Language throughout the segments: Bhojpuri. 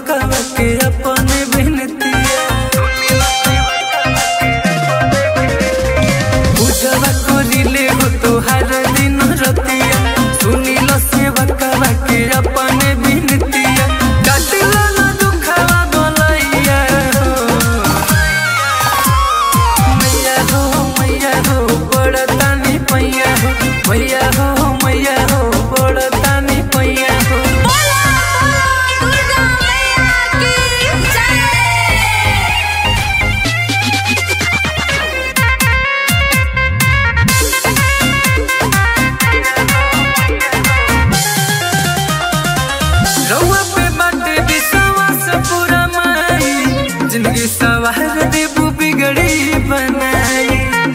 सेवकवा के अपने बिनतिया पूजवा करिले हो तोहार दिन रतिया सुनिल सेवकवा के अपने बिनतिया काटिला ना दुखवा गलैया मैया हो बड़तानी पैया हो मैया हो बड़तानी पैया हो रउआ पे बाटे विश्वास पूरा माई जिंदगी सवार देबू बिगड़ी बनाई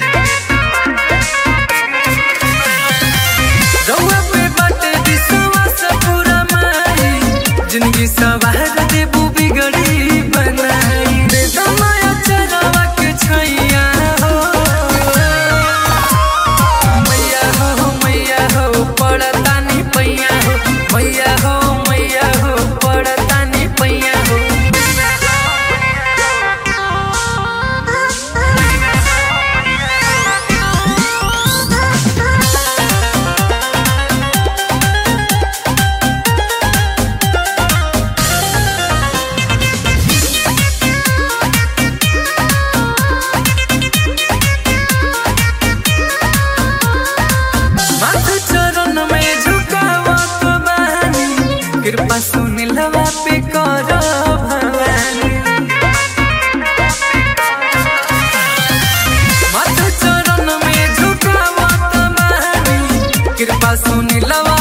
रउआ पे बाटे विश्वास पूरा माई जिंदगी सवार देबू बिगड़ी बनाई दे दमाया चरवा के छैया हो मैया हो पड़तानी पैया हो मैया हो पड़तानी पैया हो माथ चरण में झुकावत बानी कृपा सुनिलवा पे कर भवानी माथ चरण में झुकावत बानी कृपा सुनिलवा